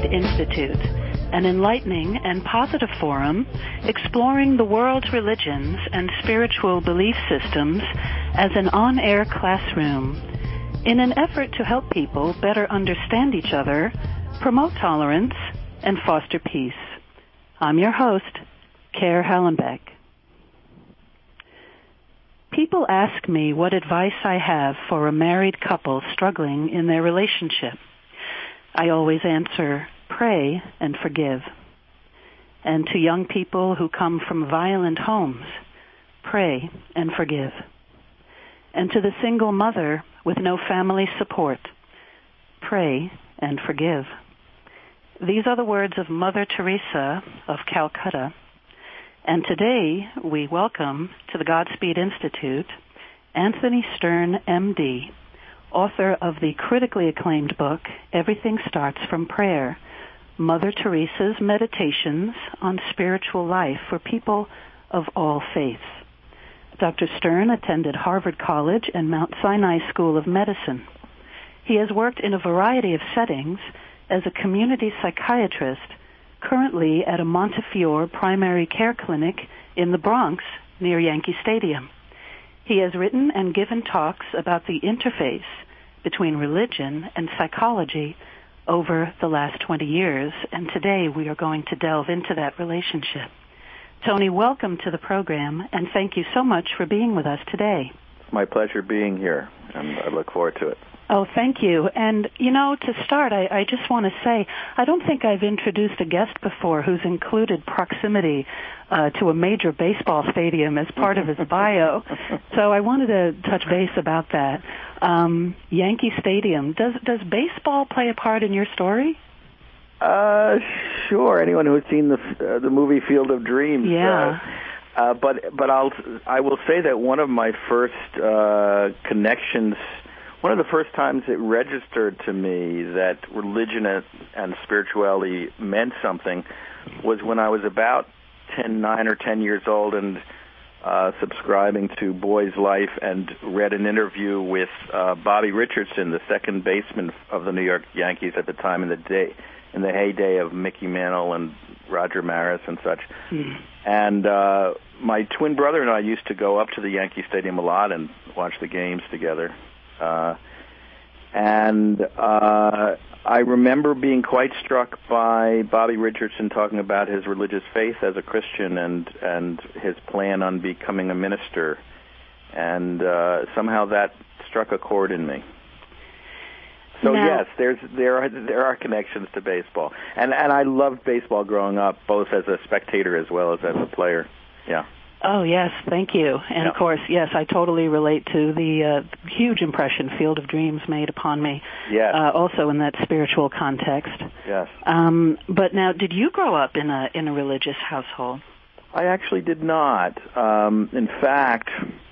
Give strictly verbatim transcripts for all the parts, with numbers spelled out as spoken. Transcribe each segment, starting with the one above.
Godspeed Institute, an enlightening and positive forum exploring the world's religions and spiritual belief systems as an on-air classroom in an effort to help people better understand each other, promote tolerance, and foster peace. I'm your host, Care Hallenbeck. People ask me what advice I have for a married couple struggling in their relationship. I always answer, pray and forgive. And to young people who come from violent homes, pray and forgive. And to the single mother with no family support, pray and forgive. These are the words of Mother Teresa of Calcutta. And today we welcome to the Godspeed Institute Anthony Stern, M D, author of the critically acclaimed book, Everything Starts from Prayer, Mother Teresa's Meditations on Spiritual Life for People of All Faiths. Doctor Stern attended Harvard College and Mount Sinai School of Medicine. He has worked in a variety of settings as a community psychiatrist, currently at a Montefiore primary care clinic in the Bronx near Yankee Stadium. He has written and given talks about the interface between religion and psychology over the last twenty years, and today we are going to delve into that relationship. Tony, welcome to the program, and thank you so much for being with us today. It's my pleasure being here, and I look forward to it. Oh, thank you. And, you know, to start, I, I just want to say, I don't think I've introduced a guest before who's included proximity uh, to a major baseball stadium as part of his bio. So I wanted to touch base about that. Um, Yankee Stadium, does does baseball play a part in your story? Uh, sure. Anyone who's seen the uh, the movie Field of Dreams. Yeah. Uh, uh, but but I'll I will say that one of my first uh, connections. One of the first times it registered to me that religion and spirituality meant something was when I was about ten, nine or ten years old and uh, subscribing to Boy's Life and read an interview with uh, Bobby Richardson, the second baseman of the New York Yankees at the time in the day, in the heyday of Mickey Mantle and Roger Maris and such. Mm. And uh, my twin brother and I used to go up to the Yankee Stadium a lot and watch the games together. Uh, and uh, I remember being quite struck by Bobby Richardson talking about his religious faith as a Christian and, and his plan on becoming a minister. And uh, somehow that struck a chord in me. So now, yes, there's there are there are connections to baseball, and and I loved baseball growing up, both as a spectator as well as as a player. Yeah. Oh, yes, thank you. And, yeah. of course, yes, I totally relate to the uh, huge impression Field of Dreams made upon me, yes. uh, also in that spiritual context. Yes. Um, but now, did you grow up in a in a religious household? I actually did not. Um, in fact,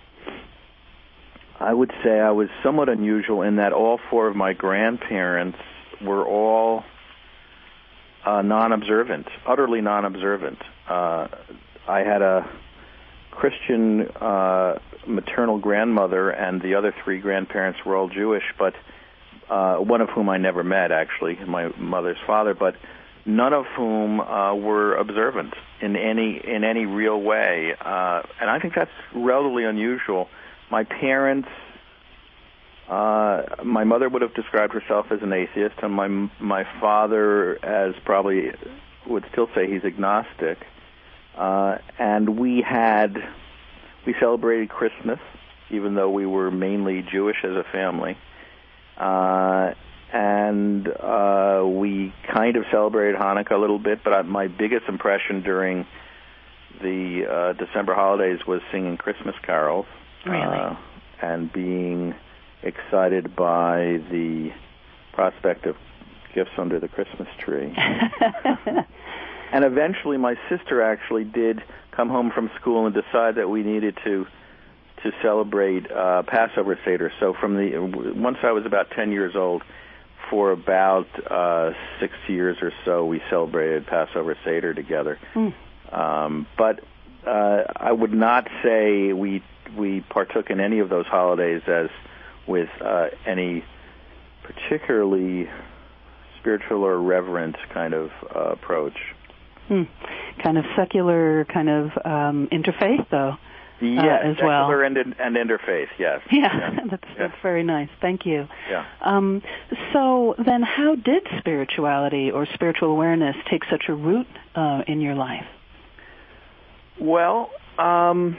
I would say I was somewhat unusual in that all four of my grandparents were all uh, non-observant, utterly non-observant. Uh, I had a Christian uh, maternal grandmother, and the other three grandparents were all Jewish, but uh, one of whom I never met, actually, my mother's father, but none of whom uh, were observant in any in any real way. Uh, and I think that's relatively unusual. My parents, uh, my mother would have described herself as an atheist, and my my father as probably would still say he's agnostic. Uh, and we had, we celebrated Christmas, even though we were mainly Jewish as a family. Uh, and uh, we kind of celebrated Hanukkah a little bit, but I, my biggest impression during the uh, December holidays was singing Christmas carols. Really? Uh, and being excited by the prospect of gifts under the Christmas tree. And eventually my sister actually did come home from school and decide that we needed to to celebrate uh, Passover Seder. So from the once I was about ten years old, for about uh, six years or so, we celebrated Passover Seder together. Mm. Um, but uh, I would not say we we partook in any of those holidays as with uh, any particularly spiritual or reverent kind of uh, approach. Hmm. Kind of secular, kind of um, interfaith, though. Yes, uh, as well. Secular and, and interfaith, yes. Yeah, yeah. that's, yeah. that's very nice. Thank you. Yeah. Um, so then how did spirituality or spiritual awareness take such a root uh, in your life? Well, um,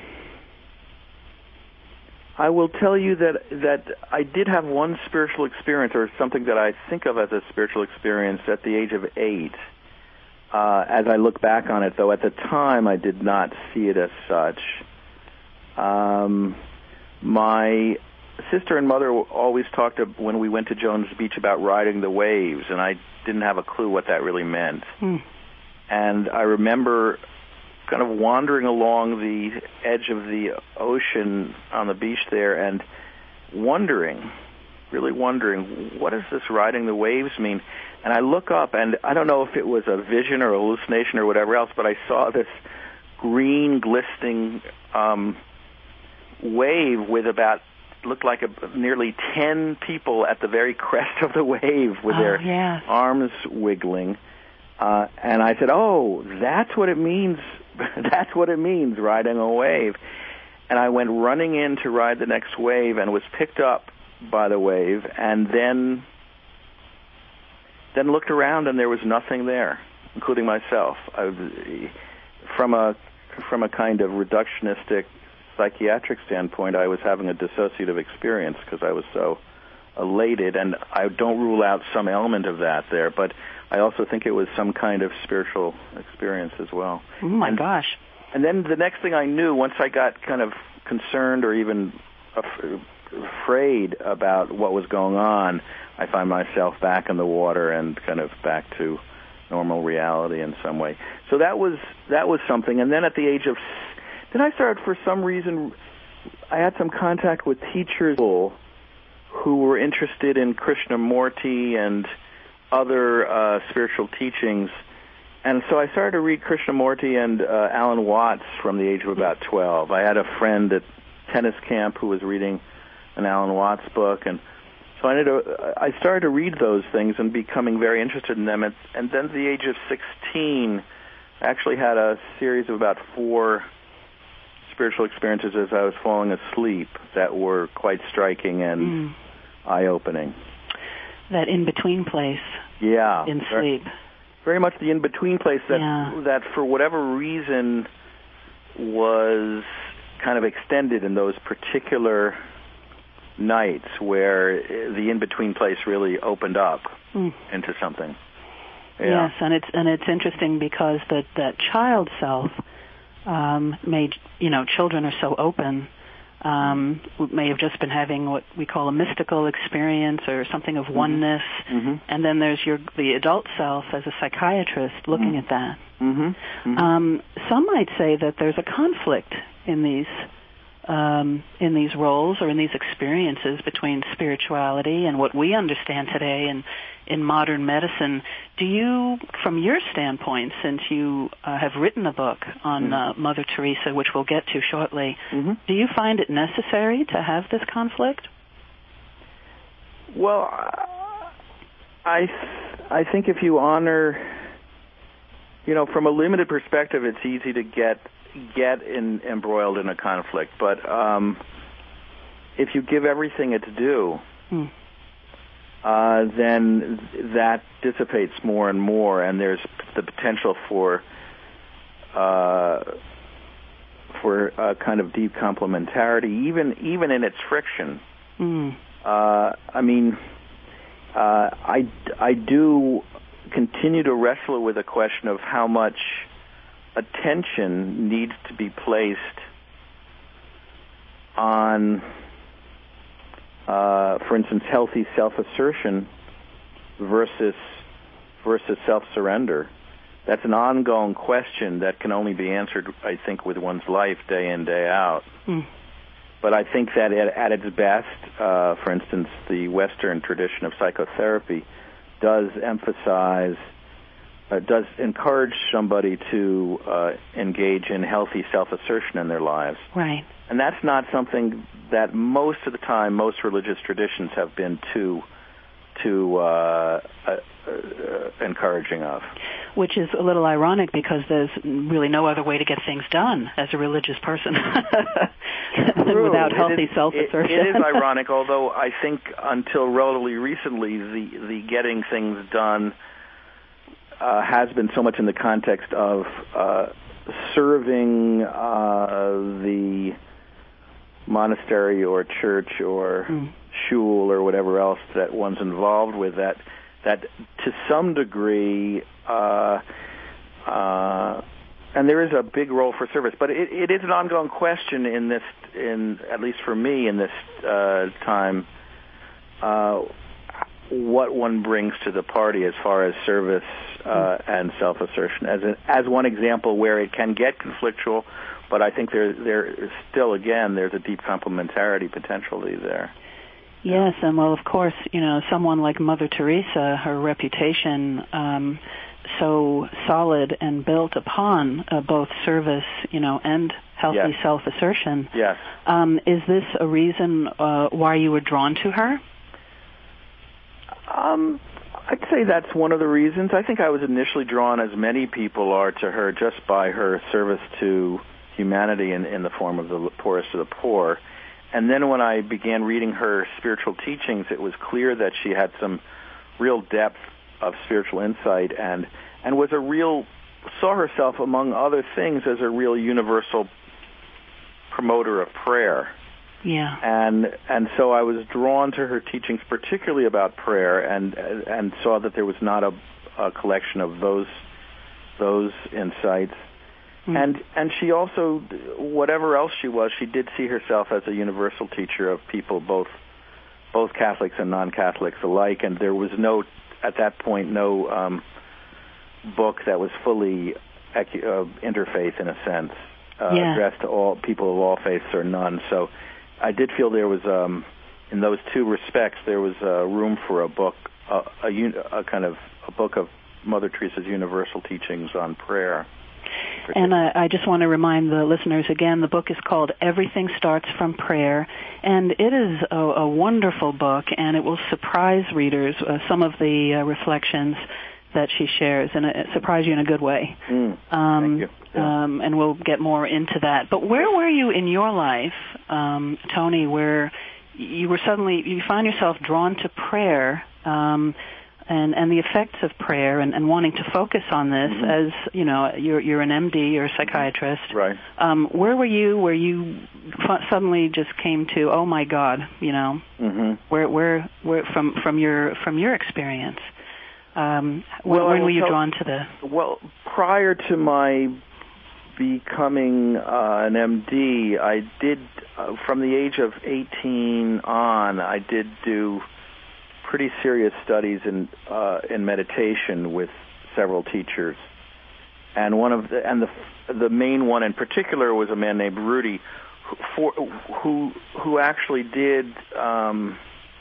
I will tell you that, that I did have one spiritual experience, or something that I think of as a spiritual experience, at the age of eight. Uh, as I look back on it, though, at the time I did not see it as such. Um, my sister and mother always talked of, when we went to Jones Beach, about riding the waves, and I didn't have a clue what that really meant. Hmm. And I remember kind of wandering along the edge of the ocean on the beach there and wondering, really wondering, what does this riding the waves mean? And I look up, and I don't know if it was a vision or a hallucination or whatever else, but I saw this green, glistening um, wave with about, looked like a, nearly ten people at the very crest of the wave with oh, their yeah. arms wiggling. Uh, and I said, oh, that's what it means. That's what it means, riding a wave. And I went running in to ride the next wave and was picked up by the wave, and then then looked around, and there was nothing there, including myself. I, from a from a kind of reductionistic psychiatric standpoint, I was having a dissociative experience because I was so elated, and I don't rule out some element of that there, but I also think it was some kind of spiritual experience as well. Oh, my and, gosh. And then the next thing I knew, once I got kind of concerned or even af- afraid about what was going on, I find myself back in the water and kind of back to normal reality in some way. So that was that was something. And then at the age of, then I started, for some reason, I had some contact with teachers who were interested in Krishnamurti and other uh, spiritual teachings. And so I started to read Krishnamurti and uh, Alan Watts from the age of about twelve. I had a friend at tennis camp who was reading an Alan Watts book, and so I, to, I started to read those things and becoming very interested in them. And, and then at the age of sixteen, I actually had a series of about four spiritual experiences as I was falling asleep that were quite striking and mm. eye-opening. That in-between place. Yeah. In sleep. Very, very much the in-between place that yeah. that for whatever reason was kind of extended in those particular nights where the in-between place really opened up mm. into something. Yeah. Yes, and it's and it's interesting because that that child self um, made, you know, children are so open. Um, may have just been having what we call a mystical experience or something of oneness, mm-hmm. and then there's your the adult self as a psychiatrist looking mm-hmm. at that. Mm-hmm. Mm-hmm. Um, some might say that there's a conflict in these um, in these roles or in these experiences between spirituality and what we understand today in in modern medicine. Do you, from your standpoint, since you uh, have written a book on mm-hmm. uh, Mother Teresa, which we'll get to shortly, mm-hmm. do you find it necessary to have this conflict? Well, I I think if you honor, you know, from a limited perspective, it's easy to get get in, embroiled in a conflict. But um, if you give everything its due, mm. uh, then that dissipates more and more, and there's the potential for uh, for a kind of deep complementarity, even even in its friction. Mm. Uh, I mean, uh, I I do continue to wrestle with the question of how much attention needs to be placed on, uh, for instance, healthy self-assertion versus versus self-surrender. That's an ongoing question that can only be answered, I think, with one's life day in, day out. Mm. But I think that at, at its best, uh, for instance, the Western tradition of psychotherapy does emphasize Uh, does encourage somebody to uh, engage in healthy self-assertion in their lives. Right. And that's not something that most of the time most religious traditions have been too too uh, uh, uh, encouraging of. Which is a little ironic because there's really no other way to get things done as a religious person without healthy it is, self-assertion. It, it is ironic, although I think until relatively recently, the, the getting things done uh, has been so much in the context of uh, serving uh, the monastery or church or mm. shul or whatever else that one's involved with, that that to some degree, uh, uh, and there is a big role for service, but it, it is an ongoing question in this, in at least for me in this uh, time, uh, what one brings to the party as far as service uh, and self-assertion. As a, as one example where it can get conflictual, but I think there there is still, again, there's a deep complementarity potentially there. Yes, and well, of course, you know, someone like Mother Teresa, her reputation um, so solid and built upon uh, both service, you know, and healthy yes. self-assertion. Yes. Um, is this a reason uh, why you were drawn to her? Um, I'd say that's one of the reasons. I think I was initially drawn, as many people are, to her just by her service to humanity in, in the form of the poorest of the poor. And then when I began reading her spiritual teachings, it was clear that she had some real depth of spiritual insight and, and was a real, saw herself, among other things, as a real universal promoter of prayer. Yeah. And and so I was drawn to her teachings, particularly about prayer, and and saw that there was not a, a collection of those those insights. Mm. And and she also, whatever else she was, she did see herself as a universal teacher of people, both both Catholics and non-Catholics alike. And there was no, at that point, no um, book that was fully ecu- uh, interfaith in a sense, uh, yeah. addressed to all people of all faiths or none. So I did feel there was, um, in those two respects, there was uh, room for a book, uh, a, un- a kind of a book of Mother Teresa's universal teachings on prayer. And uh, I just want to remind the listeners again, the book is called Everything Starts from Prayer, and it is a, a wonderful book, and it will surprise readers, uh, some of the uh, reflections that she shares, and it surprise you in a good way. Mm, um, thank you. Yeah. Um, and we'll get more into that. But where were you in your life, um, Tony, where you were suddenly, you find yourself drawn to prayer, um, and, and the effects of prayer, and, and wanting to focus on this mm-hmm. as, you know, you're, you're an M D, you're a psychiatrist. Right. Um, where were you where you f- suddenly just came to, oh my God, you know, mm-hmm. where, where, where, from, from your, from your experience, um, well, when were you tell, drawn to the? Well, prior to my becoming uh, an M D, I did, uh, from the age of eighteen on, I did do pretty serious studies in uh, in meditation with several teachers, and one of the and the the main one in particular was a man named Rudy, who for, who, who actually did um,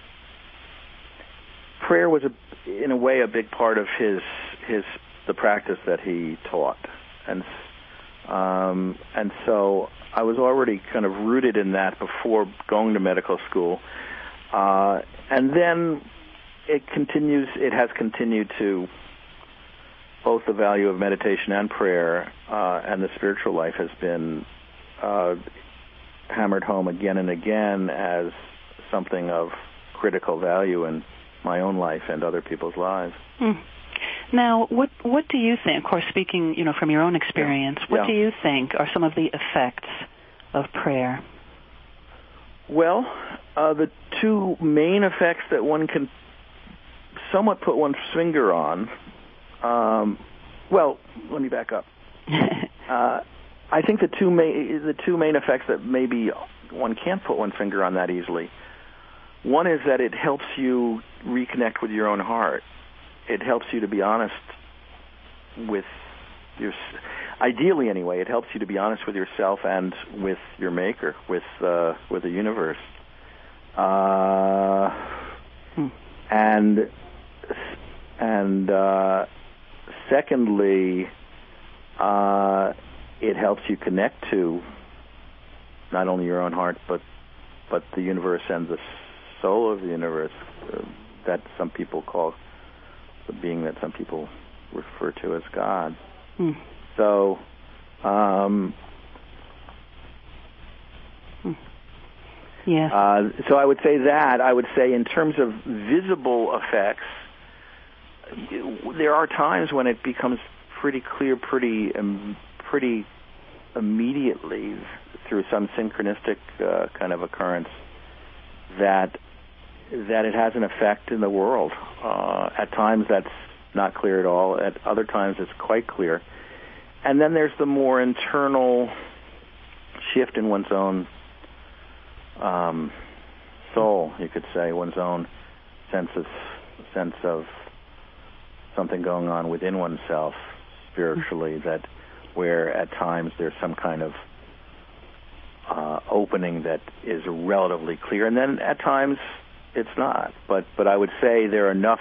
prayer was a, in a way a big part of his his the practice that he taught, and um, and so I was already kind of rooted in that before going to medical school, uh, and then. It continues, it has continued to, both the value of meditation and prayer uh, and the spiritual life has been uh, hammered home again and again as something of critical value in my own life and other people's lives. Mm. Now, what what do you think, of course, speaking, you know, from your own experience, yeah. what Yeah. do you think are some of the effects of prayer? Well, uh, the two main effects that one can somewhat put one's finger on. Um, well, let me back up. uh, I think the two main the two main effects that maybe one can't put one finger on that easily. One is that it helps you reconnect with your own heart. It helps you to be honest with your, ideally anyway. It helps you to be honest with yourself and with your Maker, with uh, with the universe. Uh, hmm. And And uh, secondly, uh, it helps you connect to not only your own heart, but but the universe and the soul of the universe, uh, that some people call the being that some people refer to as God. Hmm. So, um, hmm. yeah. Uh, so I would say that. I would say in terms of visible effects, there are times when it becomes pretty clear, pretty, um, pretty immediately through some synchronistic uh, kind of occurrence that that it has an effect in the world. Uh, at times that's not clear at all. At other times it's quite clear. And then there's the more internal shift in one's own um, soul, you could say, one's own sense of sense of something going on within oneself spiritually, that where at times there's some kind of uh, opening that is relatively clear, and then at times it's not. But but I would say there are enough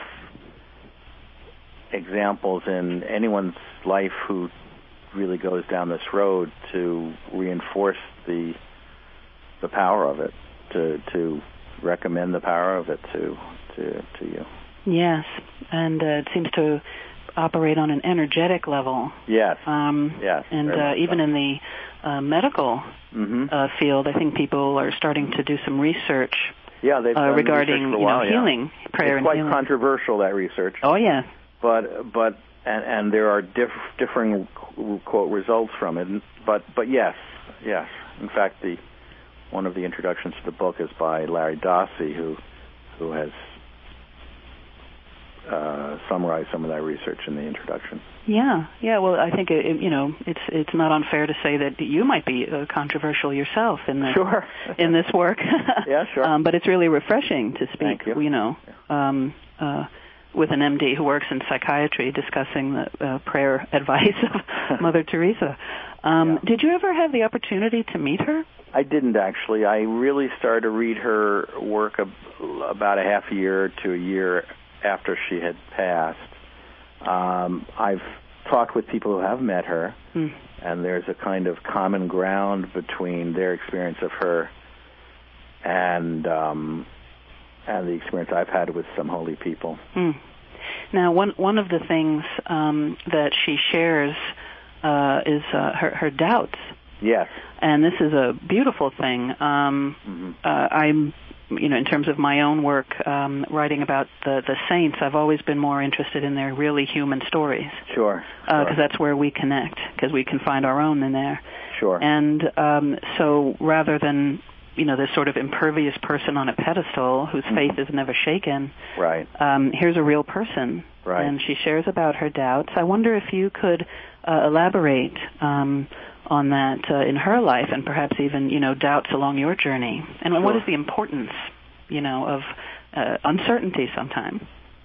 examples in anyone's life who really goes down this road to reinforce the the power of it, to to recommend the power of it to to to you. Yes, and uh, it seems to operate on an energetic level. Yes. Um, yes. And uh, even so. in the uh, medical mm-hmm. uh, field, I think people are starting to do some research. Yeah, they've uh, done regarding research for a you know while, healing, yeah. prayer, it's and quite healing. controversial, that research. Oh yeah. But but and and there are diff, differing quote results from it. But but yes, yes. In fact, the one of the introductions to the book is by Larry Dossey, who who has uh, summarized some of that research in the introduction. Yeah, yeah. Well, I think it, you know it's it's not unfair to say that you might be uh, controversial yourself in this sure. in this work. Yeah, sure. Um, but it's really refreshing to speak. Thank you. you know, um, uh, with an M D who works in psychiatry, discussing the uh, prayer advice of Mother Teresa. Um, Yeah. Did you ever have the opportunity to meet her? I didn't actually. I really started to read her work about a half a year to a year after she had passed. Um, I've talked with people who have met her, hmm. and there's a kind of common ground between their experience of her and um, and the experience I've had with some holy people. Hmm. Now, one one of the things um, that she shares uh, is uh, her her doubts. Yes. And this is a beautiful thing. Um, mm-hmm. uh, I'm, you know, in terms of my own work, um, writing about the, the saints, I've always been more interested in their really human stories. Sure. Because sure. uh, that's where we connect, because we can find our own in there. Sure. And um, so rather than, you know, this sort of impervious person on a pedestal whose mm-hmm. faith is never shaken, right. um, here's a real person. Right. And she shares about her doubts. I wonder if you could uh, elaborate um, on that uh, in her life, and perhaps even, you know, doubts along your journey. And sure. what is the importance, you know, of uh, uncertainty sometimes?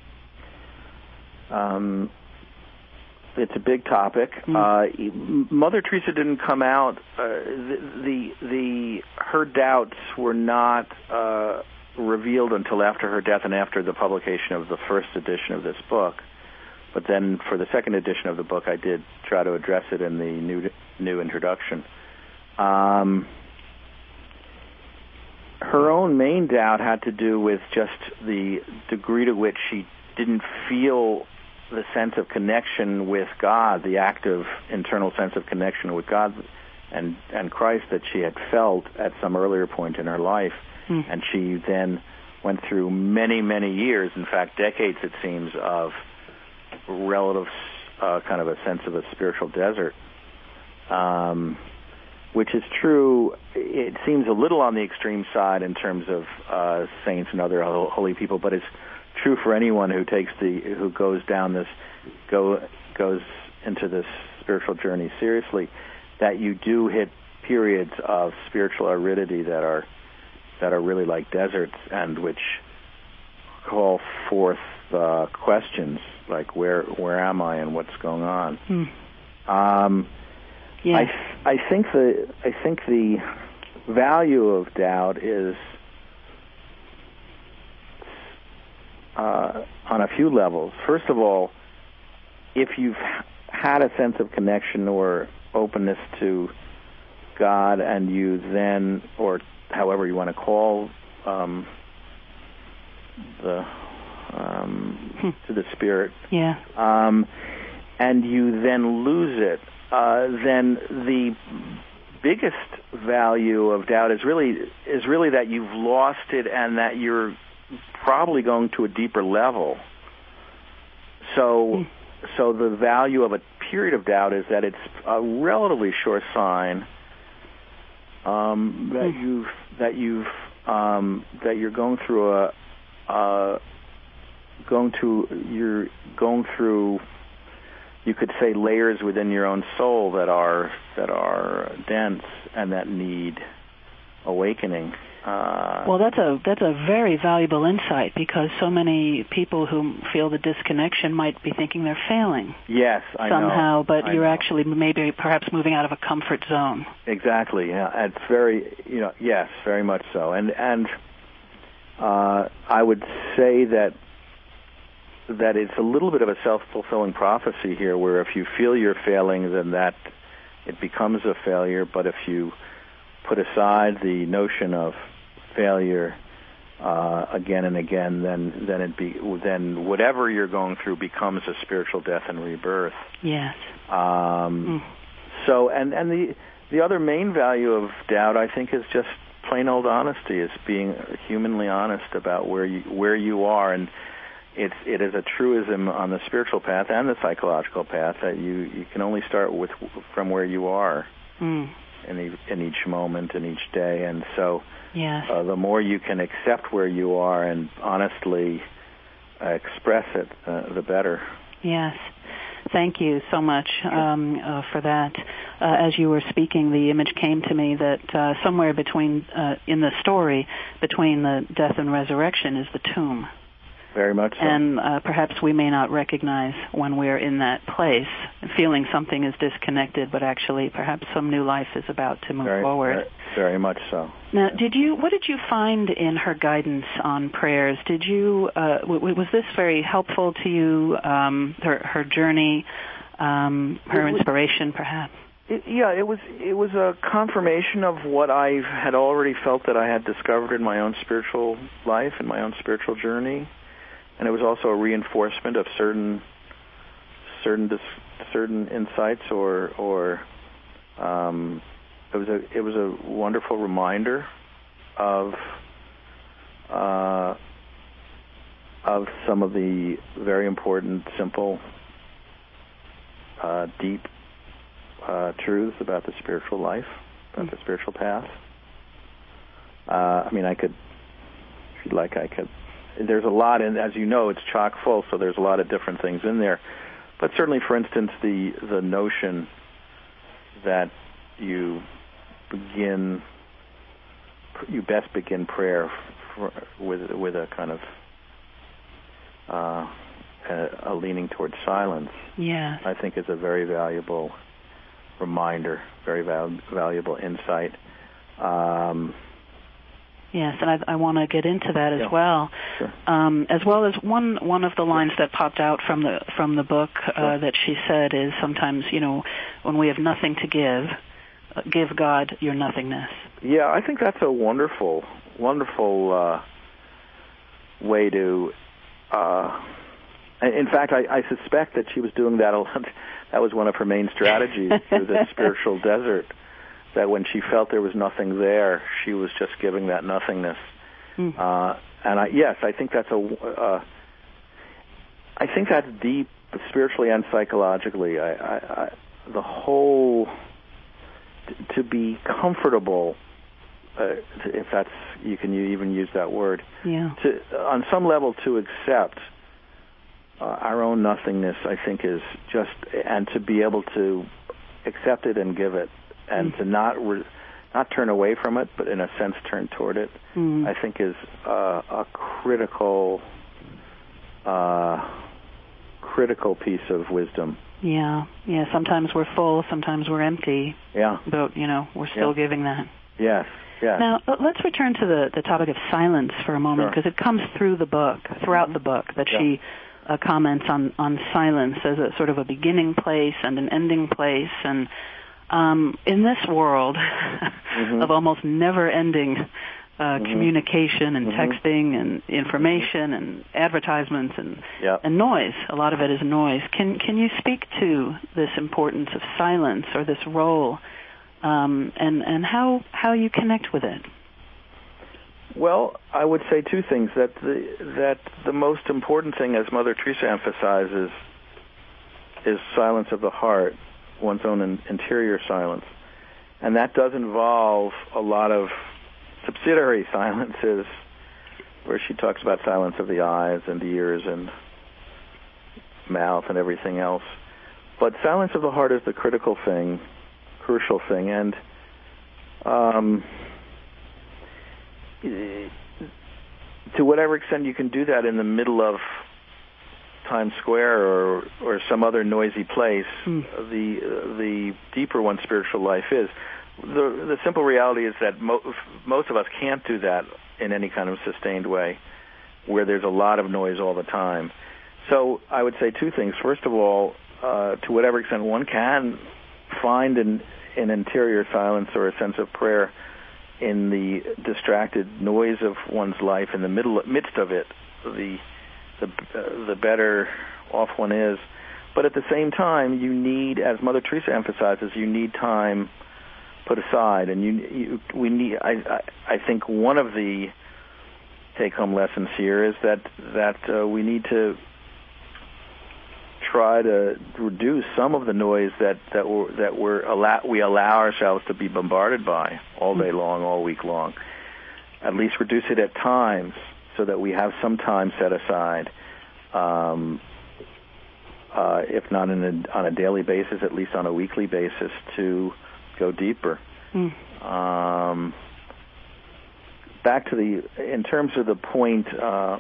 Um, it's a big topic. Mm. Uh, Mother Teresa didn't come out. Uh, the, the the her doubts were not uh, revealed until after her death and after the publication of the first edition of this book. But then for the second edition of the book, I did try to address it in the new new introduction. Um, her own main doubt had to do with just the degree to which she didn't feel the sense of connection with God, the active internal sense of connection with God and, and Christ that she had felt at some earlier point in her life. Mm. And she then went through many, many years, in fact decades it seems, of relative uh, kind of a sense of a spiritual desert, um, which is true. It seems a little on the extreme side in terms of uh, saints and other holy people, but it's true for anyone who takes the who goes down this go goes into this spiritual journey seriously, that you do hit periods of spiritual aridity that are that are really like deserts, and which call forth uh, questions like where where am I and what's going on. Hmm. Um, yeah. I I think the I think the value of doubt is uh, on a few levels. First of all, if you've had a sense of connection or openness to God, and you then, or however you want to call um, the um, hmm. to the spirit, yeah, um, and you then lose it, uh, then the biggest value of doubt is really is really that you've lost it and that you're probably going to a deeper level. So, hmm. so the value of a period of doubt is that it's a relatively sure sign um, that hmm. you've that you've um, that you're going through a uh, going to you're going through. You could say layers within your own soul that are that are dense and that need awakening. Uh, well, that's a that's a very valuable insight, because so many people who feel the disconnection might be thinking they're failing. Yes, I somehow, know. but I you're know. actually maybe perhaps moving out of a comfort zone. Exactly. Yeah, it's very you know yes, very much so. And and uh, I would say that. that it's a little bit of a self-fulfilling prophecy here, where if you feel you're failing, then that it becomes a failure. But if you put aside the notion of failure uh, again and again, then then it be then whatever you're going through becomes a spiritual death and rebirth. Yes. Um, mm. So and and the the other main value of doubt, I think, is just plain old honesty. Is being humanly honest about where you where you are. And It's it is a truism on the spiritual path and the psychological path that you, you can only start with from where you are mm. in e- in each moment and each day, and so yes. uh, the more you can accept where you are and honestly uh, express it, uh, the better. Yes. Thank you so much um, uh, for that. Uh, as you were speaking, the image came to me that uh, somewhere between uh, in the story between the death and resurrection is the tomb. Very much so. And uh, perhaps we may not recognize when we're in that place, feeling something is disconnected, but actually perhaps some new life is about to move very, forward. Very, very much so. Now, did you? What did you find in her guidance on prayers? Did you? Uh, w- was this very helpful to you? Um, her, her journey, um, her inspiration, perhaps. It, yeah, it was. It was a confirmation of what I had already felt that I had discovered in my own spiritual life and my own spiritual journey. And it was also a reinforcement of certain, certain, certain insights, or, or um, it was a, it was a wonderful reminder of, uh, of some of the very important, simple, uh, deep uh, truths about the spiritual life, about mm-hmm. the spiritual path. Uh, I mean, I could, if you'd like, I could. There's a lot, and as you know, it's chock full, so there's a lot of different things in there. But certainly, for instance, the the notion that you begin, you best begin prayer for, with with a kind of uh, a, a leaning towards silence. Yeah, I think is a very valuable reminder, very val- valuable insight. Um, Yes, and I, I want to get into that as yeah, well, sure. um, as well as one one of the lines that popped out from the from the book uh, sure. that she said is sometimes, you know, when we have nothing to give, uh, give God your nothingness. Yeah, I think that's a wonderful, wonderful uh, way to. Uh, in fact, I, I suspect that she was doing that a lot. That was one of her main strategies through the spiritual desert. That when she felt there was nothing there, she was just giving that nothingness. Mm. Uh, and I, yes, I think that's a. Uh, I think that's deep, spiritually and psychologically. I, I, I, the whole t- to be comfortable, uh, if that's you can even use that word. Yeah. To on some level to accept uh, our own nothingness, I think is just, and to be able to accept it and give it. And mm. to not re- not turn away from it, but in a sense turn toward it, mm. I think is uh, a critical uh, critical piece of wisdom. Yeah, yeah. Sometimes we're full, sometimes we're empty. Yeah. But you know, we're still yeah. giving that. Yes. Yes. Now let's return to the, the topic of silence for a moment, because sure. it comes through the book, throughout mm-hmm. the book, that yeah. she uh, comments on on silence as a sort of a beginning place and an ending place, and Um, in this world mm-hmm. of almost never-ending uh, mm-hmm. communication and mm-hmm. texting and information and advertisements and yep. and noise. A lot of it is noise. Can can you speak to this importance of silence or this role, um, and and how how you connect with it? Well, I would say two things. That the that the most important thing, as Mother Teresa emphasizes, is silence of the heart, one's own in, interior silence. And that does involve a lot of subsidiary silences, where she talks about silence of the eyes and ears and mouth and everything else. But silence of the heart is the critical thing, crucial thing. And um, to whatever extent you can do that in the middle of Times Square or or some other noisy place, mm. the the deeper one's spiritual life is. The the simple reality is that mo- most of us can't do that in any kind of sustained way, where there's a lot of noise all the time. So I would say two things. First of all, uh, to whatever extent one can find an, an interior silence or a sense of prayer in the distracted noise of one's life, in the middle midst of it, the the uh, the better off one is. But at the same time, you need, as Mother Teresa emphasizes, you need time put aside, and you, you we need. I, I I think one of the take-home lessons here is that that uh, we need to try to reduce some of the noise that that we're, that we're allow, we allow ourselves to be bombarded by all day long, all week long. At least reduce it at times, so that we have some time set aside, um, uh, if not in a, on a daily basis, at least on a weekly basis, to go deeper. Mm. Um, back to the, in terms of the point uh,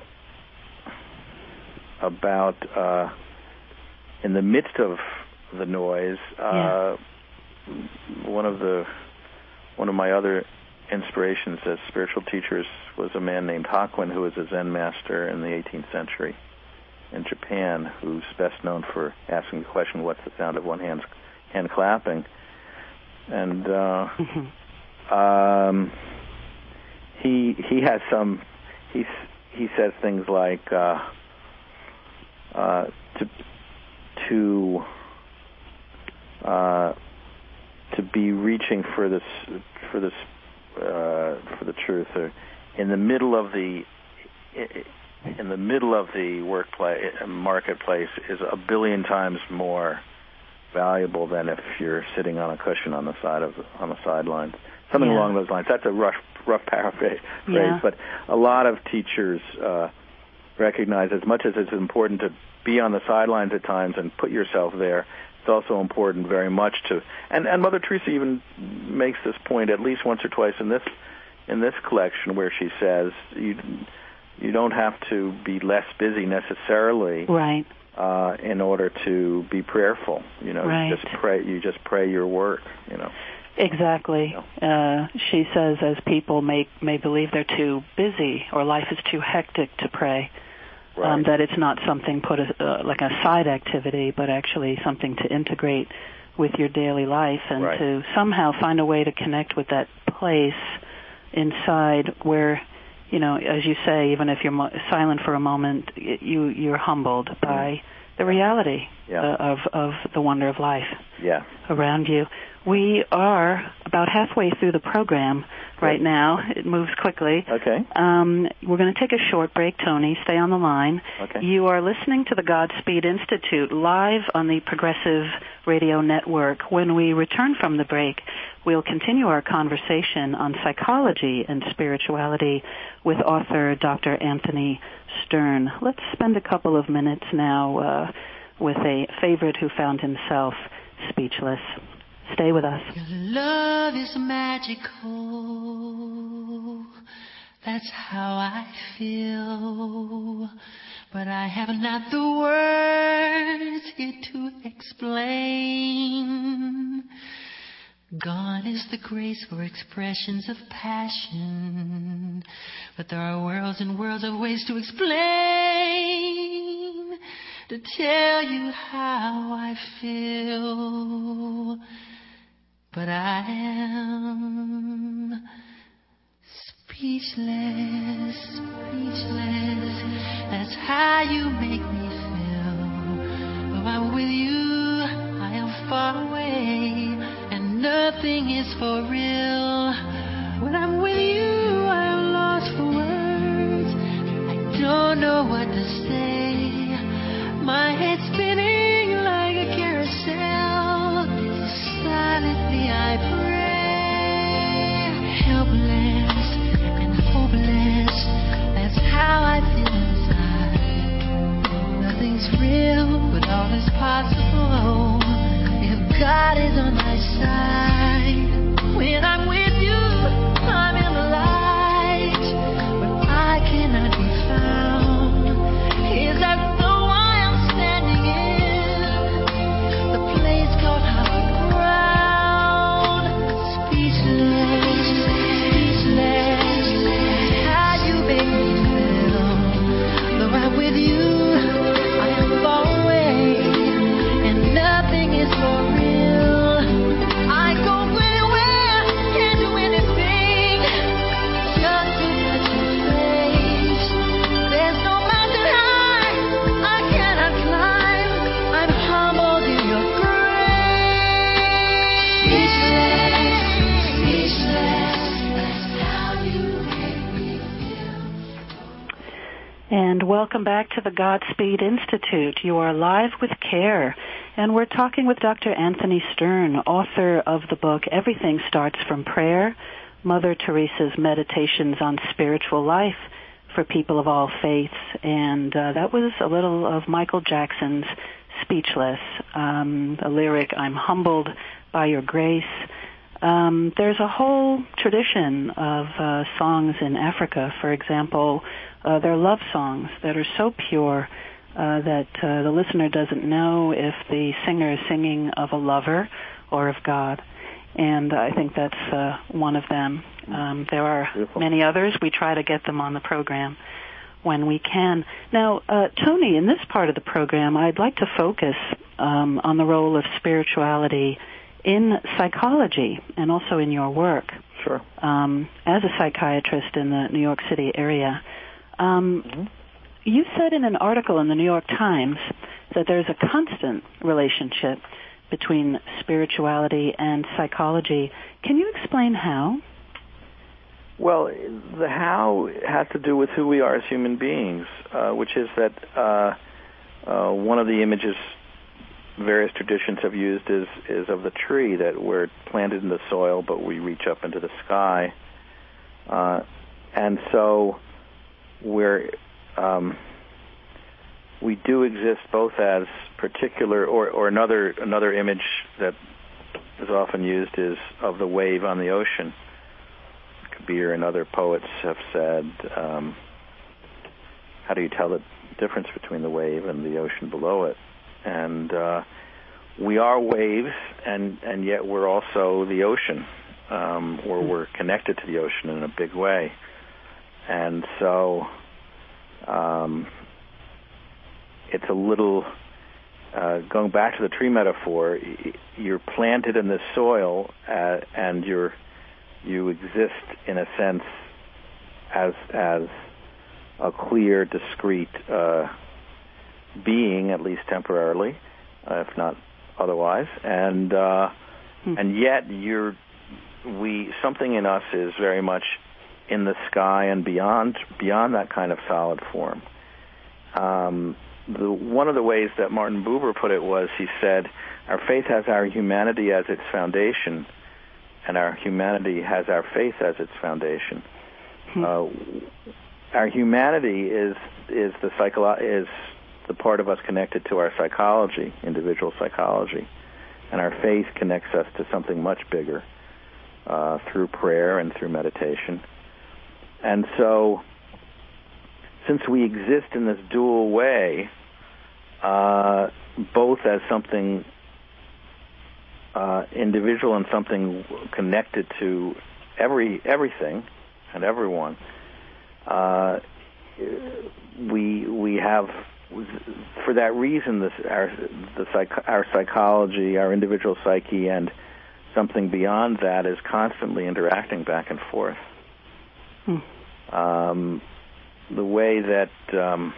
about uh, in the midst of the noise, uh, yeah. one of the one of my other inspirations as spiritual teachers was a man named Hakuin, who was a Zen master in the eighteenth century in Japan, who's best known for asking the question, what's the sound of one hand's hand clapping? And uh, mm-hmm. um, he he has some, he, he says things like, uh, uh, to, to, uh, to be reaching for this, for this Uh, for the truth, or in the middle of the in the middle of the workplace marketplace is a billion times more valuable than if you're sitting on a cushion on the side of on the sidelines. Something yeah. along those lines. That's a rough rough paraphrase, yeah. but a lot of teachers uh, recognize, as much as it's important to be on the sidelines at times and put yourself there, it's also important very much to, and, and Mother Teresa even makes this point at least once or twice in this in this collection, where she says you you don't have to be less busy necessarily, right, uh, in order to be prayerful. You know, right. you just pray. You just pray your work. You know. Exactly. You know. Uh, she says, as people may may believe they're too busy or life is too hectic to pray. Right. Um, that it's not something put a, uh, like a side activity, but actually something to integrate with your daily life, and right. to somehow find a way to connect with that place inside where, you know, as you say, even if you're mo- silent for a moment, you you're humbled mm. by the reality yeah. uh, of of the wonder of life yeah. around you. We are about halfway through the program right now. It moves quickly. Okay. Um, we're going to take a short break, Tony. Stay on the line. Okay. You are listening to the Godspeed Institute live on the Progressive Radio Network. When we return from the break, we'll continue our conversation on psychology and spirituality with author Doctor Anthony Stern. Let's spend a couple of minutes now uh, with a favorite who found himself speechless. Stay with us. Your love is magical. That's how I feel. But I have not the words here to explain. Gone is the grace for expressions of passion. But there are worlds and worlds of ways to explain, to tell you how I feel. But I am Speechless, speechless, that's how you make me feel. Though I'm with you, I am far away, and nothing is for real. When I'm with you, I am lost for words. I don't know what to say. My head's spinning like a carousel. Silently I pray. Helpless and hopeless, that's how I feel inside. Nothing's real, but all is possible if God is on my side. When I'm with you, I'm in the light, but I cannot be found. Is that the why I'm standing in the place called hard ground? Speechless, speechless, how you make me feel. Though I'm with you, I am far away, and nothing is for real. I go anywhere, can't do anything, just to touch your face. There's no mountain high I cannot climb. I'm humbled in your grace. Speechless, speechless, that's how you make me feel. And welcome back to the Godspeed Institute. You are live with Care, and we're talking with Doctor Anthony Stern, author of the book Everything Starts from Prayer, Mother Teresa's Meditations on Spiritual Life for People of All Faiths. And uh, that was a little of Michael Jackson's Speechless, um, the lyric, I'm humbled by your grace. Um, there's a whole tradition of uh, songs in Africa. For example, uh, they're love songs that are so pure uh, that uh, the listener doesn't know if the singer is singing of a lover or of God. And I think that's uh, one of them. Um, there are Beautiful. Many others. We try to get them on the program when we can. Now, uh, Tony, in this part of the program, I'd like to focus um, on the role of spirituality in psychology and also in your work. Sure. Um, as a psychiatrist in the New York City area. Um, mm-hmm. You said in an article in the New York Times that there's a constant relationship between spirituality and psychology. Can you explain how? Well, the how has to do with who we are as human beings, uh, which is that uh, uh, one of the images various traditions have used is, is of the tree, that we're planted in the soil, but we reach up into the sky. Uh, and so we're, um, we do exist both as particular, or, or another another image that is often used is of the wave on the ocean. Kabir and other poets have said, um, how do you tell the difference between the wave and the ocean below it? And uh, we are waves, and, and yet we're also the ocean, um, or we're connected to the ocean in a big way. And so um, it's a little, uh, going back to the tree metaphor, you're planted in the soil, uh, and you're you exist in a sense as as a clear, discrete uh, being, at least temporarily, uh, if not otherwise, and uh, hmm. and yet you're we something in us is very much in the sky and beyond beyond that kind of solid form. Um, the, one of the ways that Martin Buber put it was, he said, our faith has our humanity as its foundation, and our humanity has our faith as its foundation. Hmm. Uh, our humanity is is the psycholo- is the part of us connected to our psychology, individual psychology, and our faith connects us to something much bigger uh, through prayer and through meditation. And so, since we exist in this dual way, uh, both as something uh, individual and something connected to every everything and everyone, uh, we we have, for that reason, this, our the psych, our psychology, our individual psyche, and something beyond that is constantly interacting back and forth. Hmm. Um, the way that um,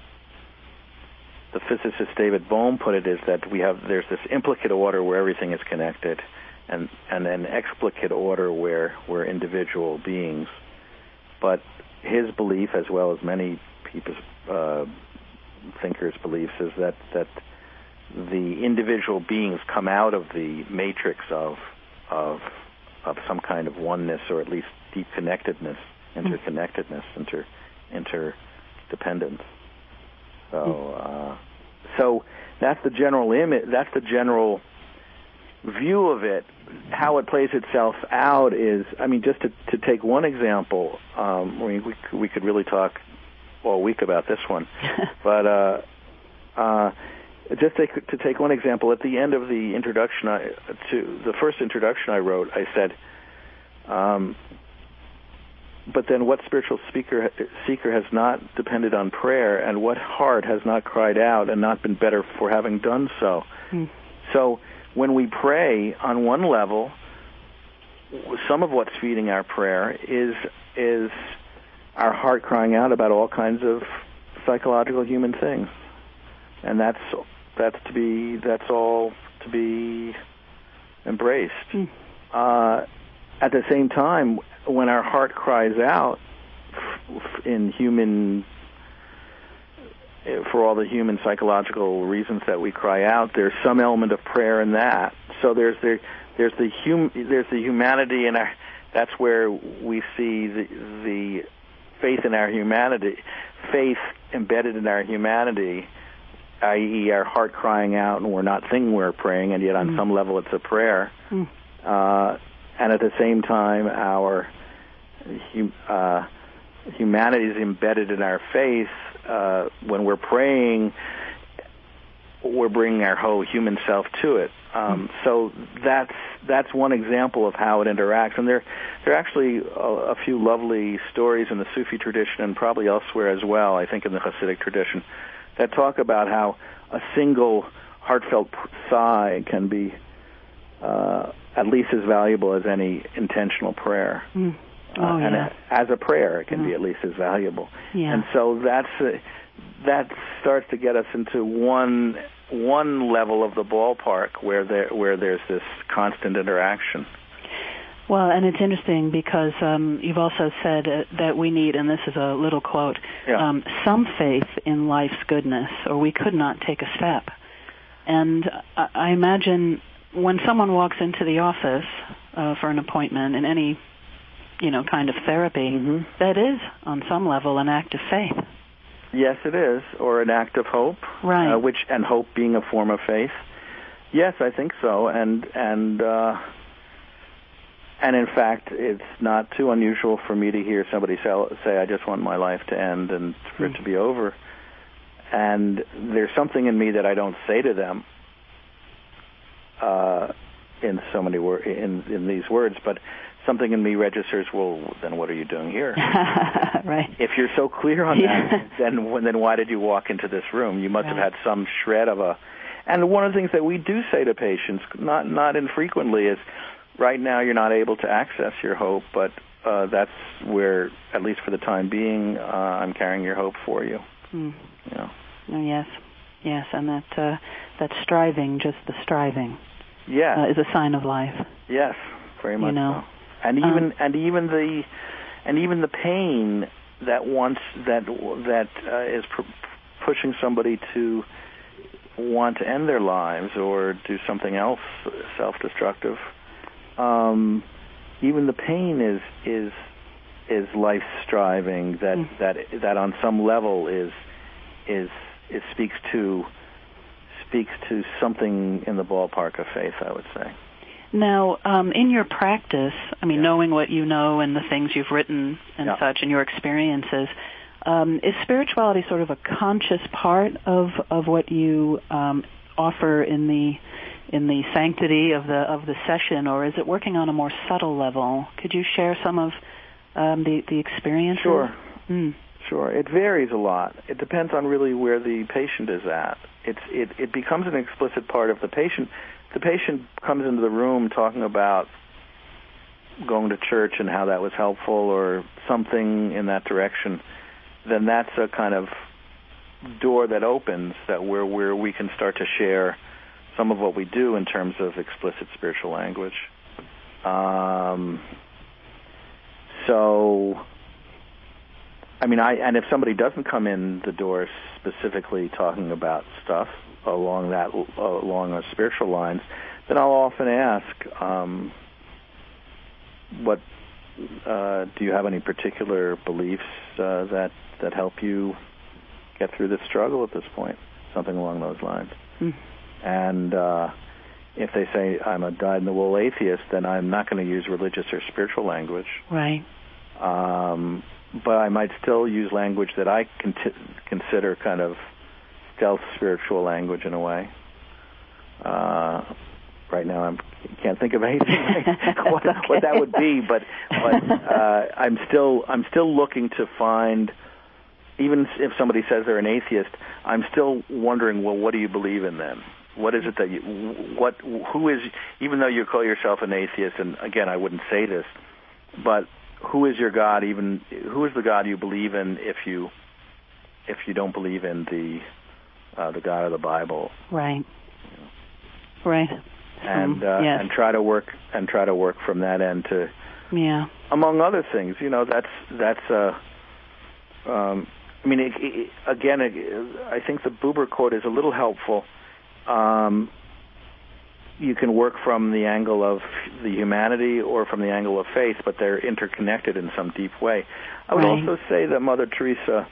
the physicist David Bohm put it is that we have there's this implicate order where everything is connected, and and an explicate order where we're individual beings. But his belief, as well as many people's uh, thinkers' beliefs, is that that the individual beings come out of the matrix of of of some kind of oneness, or at least deep connectedness, interconnectedness, inter interdependence. So, uh, so that's the general image. That's the general view of it. How it plays itself out is, I mean, just to, to take one example. Um, we we we could really talk all week about this one, but uh, uh, just take, to take one example. At the end of the introduction I, to the first introduction I wrote, I said, um, "But then, what spiritual speaker, seeker has not depended on prayer, and what heart has not cried out and not been better for having done so?" Mm. So, when we pray, on one level, some of what's feeding our prayer is is our heart crying out about all kinds of psychological human things, and that's that's to be that's all to be embraced. Mm. Uh, at the same time, when our heart cries out in human, for all the human psychological reasons that we cry out, there's some element of prayer in that. So there's the there's the hum, there's the humanity in our. That's where we see the the faith in our humanity, faith embedded in our humanity, that is, our heart crying out, and we're not thinking we're praying, and yet on mm. some level it's a prayer. Mm. Uh, and at the same time, our hum, uh, humanity is embedded in our faith. Uh, when we're praying, we're bringing our whole human self to it. Um, so that's that's one example of how it interacts. And there, there are actually a, a few lovely stories in the Sufi tradition, and probably elsewhere as well, I think in the Hasidic tradition, that talk about how a single heartfelt sigh can be uh, at least as valuable as any intentional prayer. Mm. Oh, uh, and yeah. as a prayer, it can mm. be at least as valuable. Yeah. And so that's uh, that starts to get us into one one level of the ballpark where there where there's this constant interaction. Well, and it's interesting because um, you've also said uh, that we need, and this is a little quote, yeah. um, some faith in life's goodness, or we could not take a step. And I, I imagine when someone walks into the office uh, for an appointment in any, you know, kind of therapy, mm-hmm. that is, on some level, an act of faith. Yes, it is, or an act of hope, right? Uh, which and hope being a form of faith. Yes, I think so, and and uh, and in fact, it's not too unusual for me to hear somebody say, say "I just want my life to end and for mm. it to be over," and there's something in me that I don't say to them uh, in so many words in in these words, but something in me registers, well, then what are you doing here? Right. If you're so clear on yeah. that, then then why did you walk into this room? You must right. have had some shred of a... And one of the things that we do say to patients, not not infrequently, is right now you're not able to access your hope, but uh, that's where, at least for the time being, uh, I'm carrying your hope for you. Mm. You know? Oh, yes. Yes, and that, uh, that striving, just the striving, yes. uh, is a sign of life. Yes, very much you know? so. And even um, and even the and even the pain that wants that that uh, is pr- pushing somebody to want to end their lives or do something else self-destructive. Um, even the pain is is is life striving that mm. that that on some level is is it speaks to speaks to something in the ballpark of faith, I would say. Now, um, in your practice, I mean, yeah. knowing what you know and the things you've written and yeah. such and your experiences, um, is spirituality sort of a conscious part of, of what you um, offer in the in the sanctity of the of the session, or is it working on a more subtle level? Could you share some of um, the the experiences? Sure. Mm. Sure. It varies a lot. It depends on really where the patient is at. It's it, it becomes an explicit part of the patient. The patient comes into the room talking about going to church and how that was helpful or something in that direction, then that's a kind of door that opens that where where we can start to share some of what we do in terms of explicit spiritual language. Um, so, I mean, I and if somebody doesn't come in the door specifically talking about stuff along that along our spiritual lines, then I'll often ask, um, "What uh, do you have any particular beliefs uh, that that help you get through this struggle at this point?" Something along those lines. Mm. And uh, if they say I'm a dyed-in-the-wool atheist, then I'm not going to use religious or spiritual language. Right. Um, but I might still use language that I con- consider kind of stealth spiritual language in a way. Uh, right now, I can't think of anything what, okay. what that would be, but but uh, I'm still I'm still looking to find. Even if somebody says they're an atheist, I'm still wondering, well, what do you believe in then? What is it that you, what, who is, even though you call yourself an atheist, and again, I wouldn't say this, but who is your God, even, who is the God you believe in if you, if you don't believe in the, uh, the God of the Bible? Right. You know? Right. And, uh, um, yes. and try to work, and try to work from that end to, yeah. among other things, you know, that's, that's, uh, um, I mean, it, it, again, it, I think the Buber quote is a little helpful. Um, you can work from the angle of the humanity or from the angle of faith, but they're interconnected in some deep way. I would right. also say that Mother Teresa,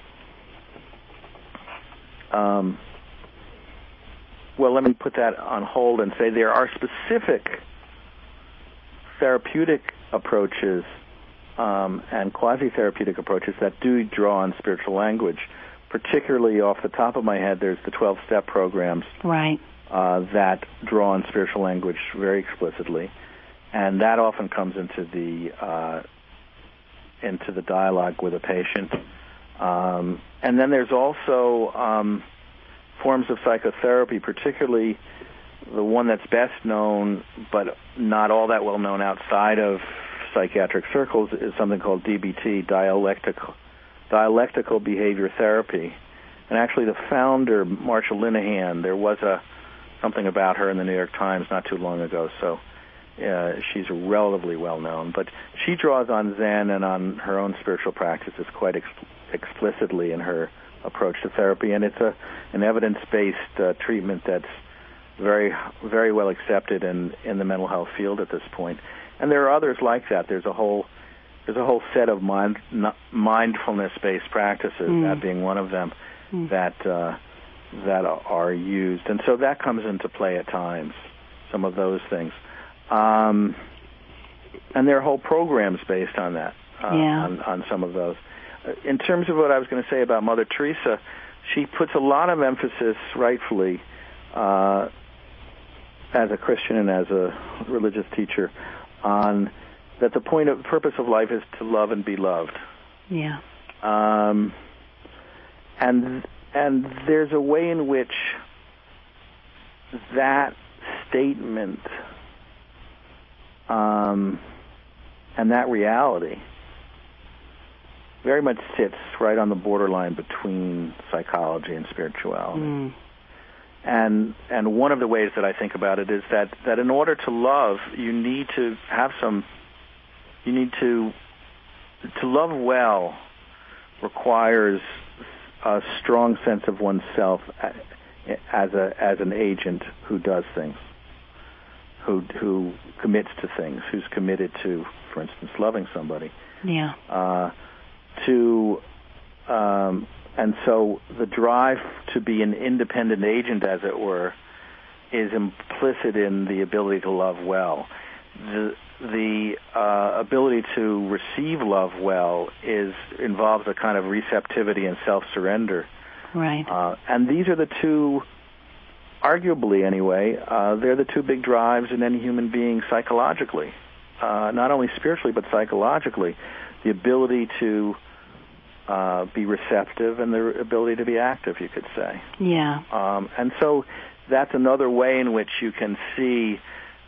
um, well, let me put that on hold and say there are specific therapeutic approaches Um, and quasi-therapeutic approaches that do draw on spiritual language. Particularly off the top of my head, there's the twelve-step programs right. uh, that draw on spiritual language very explicitly, and that often comes into the uh, into the dialogue with a patient. Um, and then there's also um, forms of psychotherapy, particularly the one that's best known, but not all that well known outside of psychiatric circles, is something called D B T, dialectical, dialectical behavior therapy. And actually the founder, Marsha Linehan, there was a something about her in the New York Times not too long ago, so uh, she's relatively well known. But she draws on Zen and on her own spiritual practices quite ex- explicitly in her approach to therapy, and it's a an evidence-based uh, treatment that's very, very well accepted in, in the mental health field at this point. And there are others like that. There's a whole there's a whole set of mind, mindfulness-based practices, mm. that being one of them, mm. that uh, that are used. And so that comes into play at times, some of those things. Um, and there are whole programs based on that, uh, yeah. on, on some of those. In terms of what I was going to say about Mother Teresa, she puts a lot of emphasis, rightfully, uh, as a Christian and as a religious teacher, on that the point of purpose of life is to love and be loved. Yeah. Um, and and there's a way in which that statement um, and that reality very much sits right on the borderline between psychology and spirituality. Mm. And and one of the ways that I think about it is that, that in order to love, you need to have some, you need to, to love well requires a strong sense of oneself as a as an agent who does things, who who commits to things, who's committed to, for instance, loving somebody. Yeah. Uh, to um, And so the drive to be an independent agent, as it were, is implicit in the ability to love well. The, the uh, ability to receive love well is involves a kind of receptivity and self-surrender. Right. Uh, and these are the two, arguably anyway, uh, they're the two big drives in any human being psychologically, uh, not only spiritually but psychologically. The ability to Uh, be receptive and the ability to be active, you could say. Yeah. Um, and so that's another way in which you can see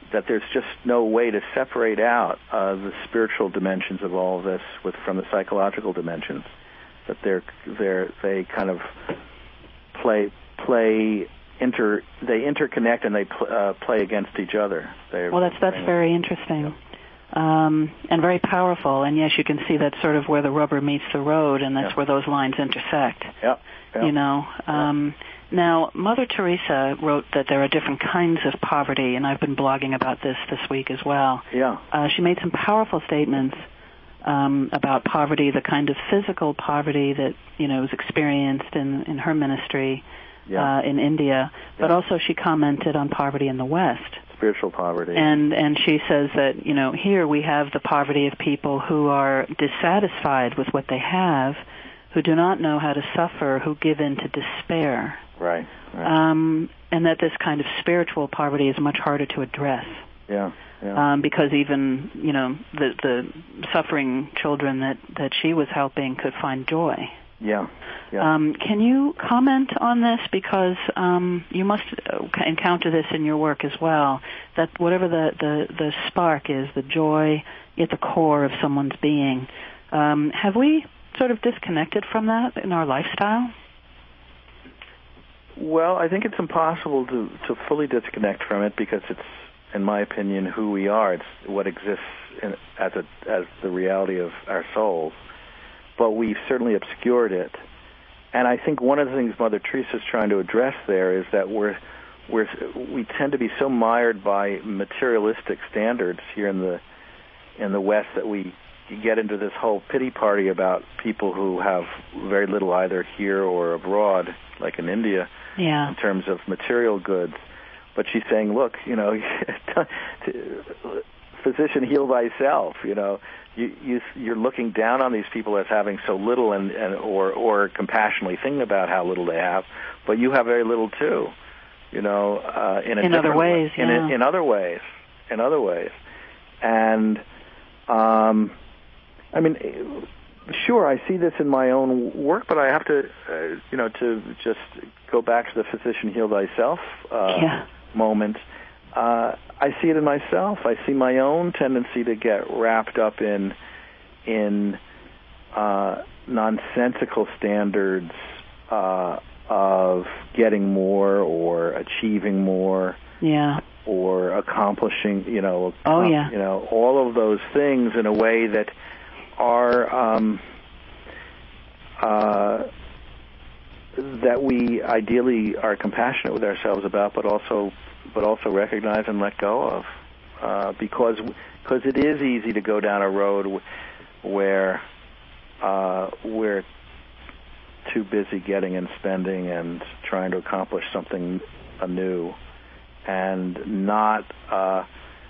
that there's just no way to separate out uh, the spiritual dimensions of all of this with from the psychological dimensions. That they're they're they kind of play play inter they interconnect and they pl- uh, play against each other. They're, well, that's that's very interesting. Yeah. Um, and very powerful. And yes, you can see that's sort of where the rubber meets the road, and that's yeah. where those lines intersect. Yeah. yeah. You know. Um, yeah. Now, Mother Teresa wrote that there are different kinds of poverty, and I've been blogging about this this week as well. Yeah. Uh, she made some powerful statements um, about poverty, the kind of physical poverty that, you know, was experienced in, in her ministry yeah. uh, in India, but yeah. also she commented on poverty in the West. Spiritual poverty. And and she says that, you know, here we have the poverty of people who are dissatisfied with what they have, who do not know how to suffer, who give in to despair. Right. right. Um, and that this kind of spiritual poverty is much harder to address. Yeah. yeah. Um, because even, you know, the the suffering children that, that she was helping could find joy. Yeah. yeah. Um, can you comment on this? Because um, you must encounter this in your work as well, that whatever the, the, the spark is, the joy at the core of someone's being, um, have we sort of disconnected from that in our lifestyle? Well, I think it's impossible to, to fully disconnect from it because it's, in my opinion, who we are. It's what exists in, as a, as the reality of our souls. But we've certainly obscured it. And I think one of the things Mother Teresa is trying to address there is that we're, we're, we tend to be so mired by materialistic standards here in the in the West that we get into this whole pity party about people who have very little either here or abroad, like in India, yeah. in terms of material goods. But she's saying, look, you know, physician, heal thyself. You know, you, you you're looking down on these people as having so little, and, and or or compassionately thinking about how little they have, but you have very little too. You know, uh, in a in other ways, way, yeah. in, in other ways, in other ways, and um. I mean, sure, I see this in my own work, but I have to, uh, you know, to just go back to the physician heal thyself uh, yeah. moment. Uh, I see it in myself. I see my own tendency to get wrapped up in in uh, nonsensical standards uh, of getting more or achieving more. Yeah. Or accomplishing, you know, oh yeah, you know, all of those things in a way that are um, uh, that we ideally are compassionate with ourselves about, but also but also recognize and let go of, uh, because because it is easy to go down a road where uh, we're too busy getting and spending and trying to accomplish something anew, and not uh,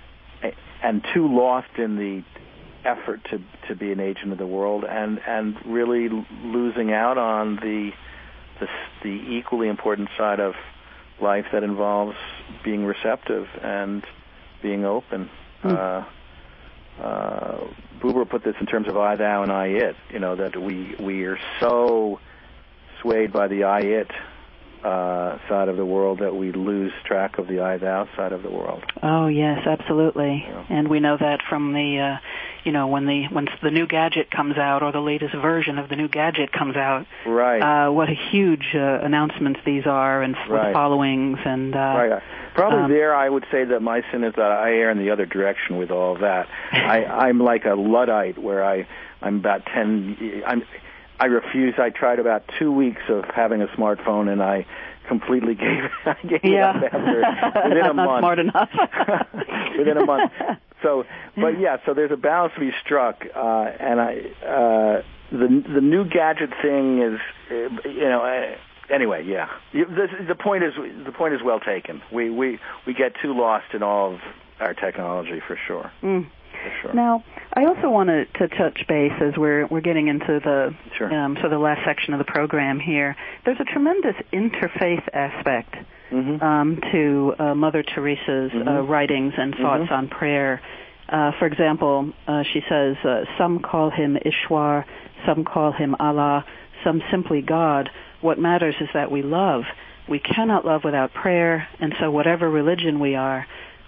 and too lost in the effort to to be an agent of the world, and and really losing out on the the, the equally important side of life that involves being receptive and being open. Mm. Uh, uh, Buber put this in terms of I, thou, and I, it. You know, that we we are so swayed by the I, it uh, side of the world that we lose track of the I, thou side of the world. Oh yes, absolutely. Yeah. And we know that from the, uh, you know, when the when the new gadget comes out or the latest version of the new gadget comes out. Right. Uh, what a huge uh, announcements these are, and right. with followings and. Uh, right. Probably um, there, I would say that my sin is that I err in the other direction with all of that. I, I'm like a Luddite, where I I'm about ten. I'm. I refused. I tried about two weeks of having a smartphone, and I completely gave, I gave yeah. it up after within a not month. Smart enough. within a month. So, but yeah. So there's a balance to be struck, uh, and I uh, the the new gadget thing is, uh, you know. Uh, anyway, yeah. The, the point is the point is well taken. We we we get too lost in all of our technology for sure. Mm. Sure. Now, I also wanted to touch base as we're we're getting into the sure. um, so the last section of the program here. There's a tremendous interfaith aspect mm-hmm. um, to uh, Mother Teresa's mm-hmm. uh, writings and thoughts mm-hmm. on prayer. Uh, for example, uh, she says uh, some call him Ishwar, some call him Allah, some simply God. What matters is that we love. We cannot love without prayer, and so whatever religion we are,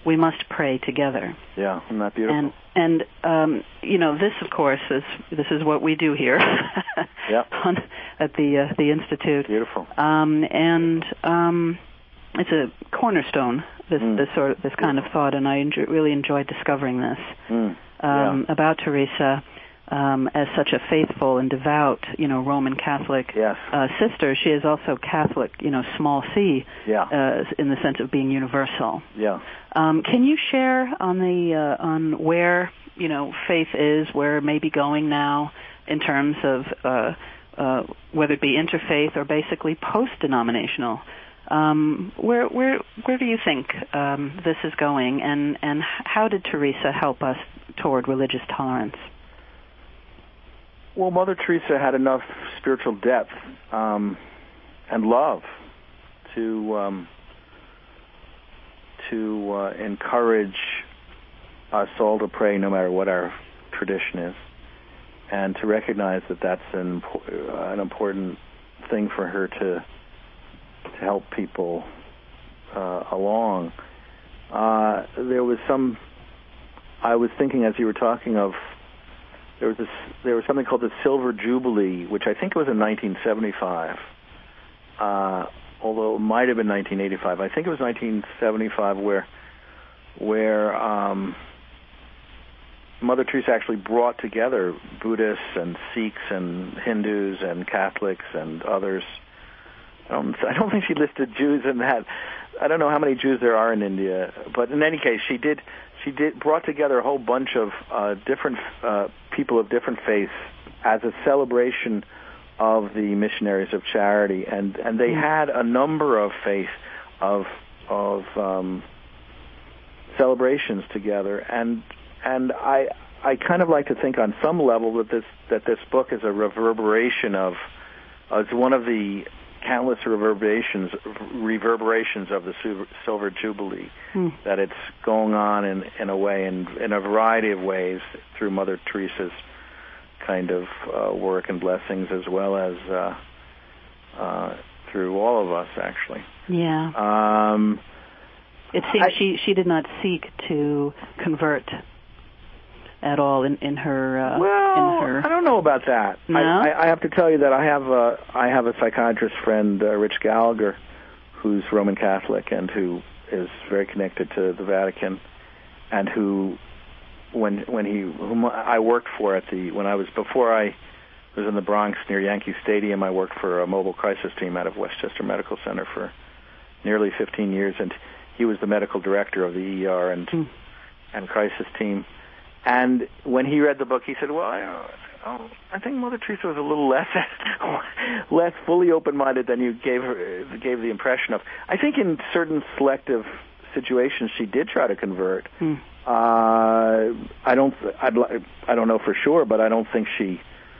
we must pray together. Yeah, isn't that beautiful? And and um, you know, this of course is this is what we do here yep. on, at the uh, the Institute. Beautiful. Um, and um, it's a cornerstone. This mm. this sort of this kind of thought, and I enjoy, really enjoyed discovering this mm. um, yeah. about Teresa. Um, as such a faithful and devout, you know, Roman Catholic yes. uh, sister, she is also Catholic, you know, small c, yeah. uh, in the sense of being universal. Yeah. Um, can you share on the uh, on where, you know, faith is, where it may be going now in terms of uh, uh, whether it be interfaith or basically post-denominational? Um, where where where do you think um, this is going, and and how did Teresa help us toward religious tolerance? Well, Mother Teresa had enough spiritual depth um, and love to um, to uh, encourage us all to pray, no matter what our tradition is, and to recognize that that's an, uh, an important thing for her to to help people uh, along. Uh, there was some. I was thinking as you were talking of. There was this, there was something called the Silver Jubilee, which I think it was in nineteen seventy-five, uh, although it might have been nineteen eighty-five. I think it was nineteen seventy-five, where where um, Mother Teresa actually brought together Buddhists and Sikhs and Hindus and Catholics and others. I don't, I don't think she listed Jews in that. I don't know how many Jews there are in India, but in any case, she did. She did brought together a whole bunch of uh, different uh, people of different faiths as a celebration of the missionaries of charity, and, and they had a number of faith of of um, celebrations together, and and I I kind of like to think on some level that this that this book is a reverberation of uh, it's one of the countless reverberations reverberations of the Silver Jubilee, hmm. that it's going on in, in a way, in, in a variety of ways, through Mother Teresa's kind of uh, work and blessings, as well as uh, uh, through all of us, actually. Yeah. Um, it seems I, she, she did not seek to convert at all in, in her uh, well, in her... I don't know about that. No? I, I, I have to tell you that I have a, I have a psychiatrist friend, uh, Rich Gallagher, who's Roman Catholic and who is very connected to the Vatican, and who, when when he whom I worked for at the when I was before I was in the Bronx near Yankee Stadium, I worked for a mobile crisis team out of Westchester Medical Center for nearly fifteen years, and he was the medical director of the E R and mm. and crisis team. And when he read the book, he said, well, I, oh, I think Mother Teresa was a little less less fully open-minded than you gave her, gave the impression of. I think in certain selective situations she did try to convert. Hmm. Uh, I don't I'd, I don't know for sure, but I don't think she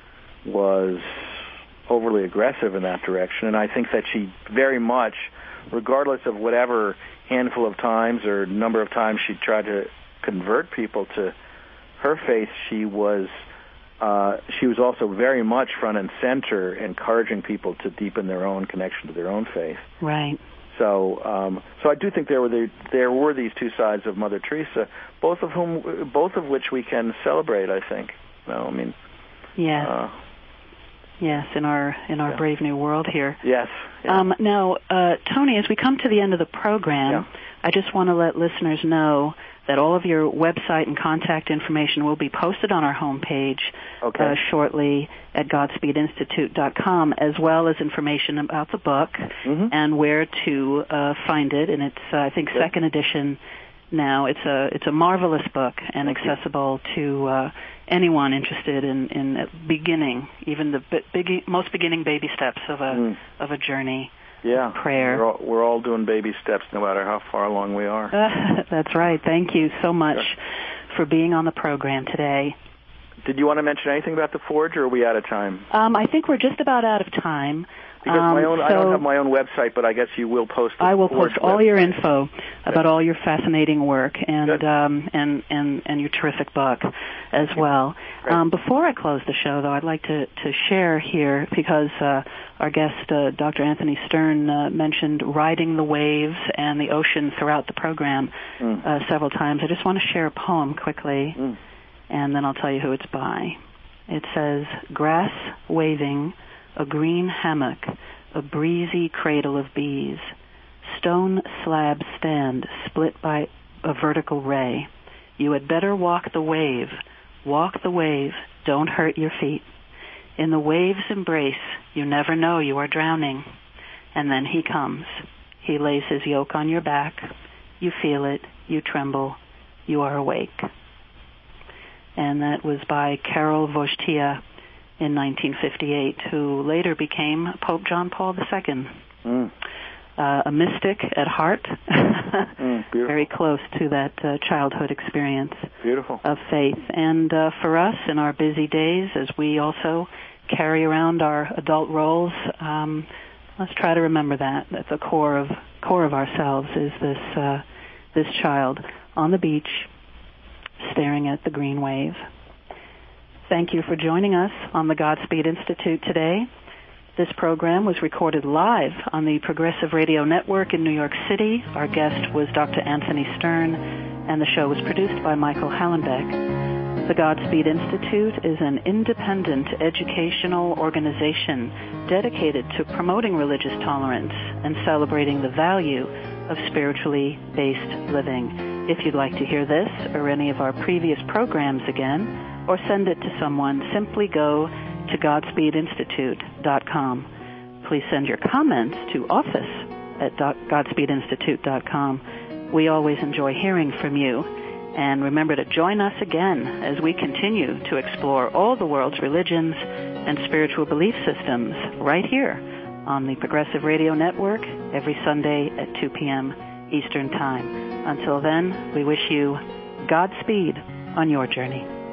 was overly aggressive in that direction. And I think that she very much, regardless of whatever handful of times or number of times she tried to convert people to her faith, she was uh, she was also very much front and center, encouraging people to deepen their own connection to their own faith. Right. So, um, so I do think there were the, there were these two sides of Mother Teresa, both of whom, both of which we can celebrate. I think. No, I mean. Yes. Uh, yes, in our in our yeah. brave new world here. Yes. Yeah. Um, now, uh, Tony, as we come to the end of the program, yeah. I just want to let listeners know that all of your website and contact information will be posted on our homepage okay. uh, shortly at godspeed institute dot com, as well as information about the book mm-hmm. and where to uh, find it. And it's, uh, I think, Good. second edition now. It's a it's a marvelous book and Thank accessible you. to uh, anyone interested in, in beginning, even the big, most beginning baby steps of a mm. of a journey. Yeah, prayer. We're all, we're all doing baby steps, no matter how far along we are. Uh, that's right. Thank you so much sure. for being on the program today. Did you want to mention anything about the Forge, or are we out of time? Um, I think we're just about out of time. Because um, my own, so I don't have my own website, but I guess you will post. The I will post all website. your info about all your fascinating work and um, and and and your terrific book as well. Um, before I close the show, though, I'd like to to share here because uh, our guest, uh, Doctor Anthony Stern, uh, mentioned riding the waves and the ocean throughout the program mm. uh, several times. I just want to share a poem quickly, mm. and then I'll tell you who it's by. It says, "Grass waving, a green hammock, a breezy cradle of bees, stone slabs stand split by a vertical ray. You had better walk the wave, walk the wave, don't hurt your feet. In the wave's embrace, you never know you are drowning. And then he comes. He lays his yoke on your back. You feel it, you tremble, you are awake." And that was by Karol Wojtyla in nineteen fifty-eight, who later became Pope John Paul the Second. Mm. Uh, a mystic at heart, mm, very close to that uh, childhood experience beautiful. Of faith. And uh, for us, in our busy days, as we also carry around our adult roles, um, let's try to remember that. At the core of core of ourselves is this uh, this child on the beach, staring at the green wave. Thank you for joining us on the Godspeed Institute today. This program was recorded live on the Progressive Radio Network in New York City. Our guest was Doctor Anthony Stern, and the show was produced by Michael Hallenbeck. The Godspeed Institute is an independent educational organization dedicated to promoting religious tolerance and celebrating the value of spiritually based living. If you'd like to hear this or any of our previous programs again, or send it to someone, simply go to godspeed institute dot com. Please send your comments to office at godspeed institute dot com. We always enjoy hearing from you. And remember to join us again as we continue to explore all the world's religions and spiritual belief systems right here on the Progressive Radio Network every Sunday at two p.m. Eastern Time. Until then, we wish you Godspeed on your journey.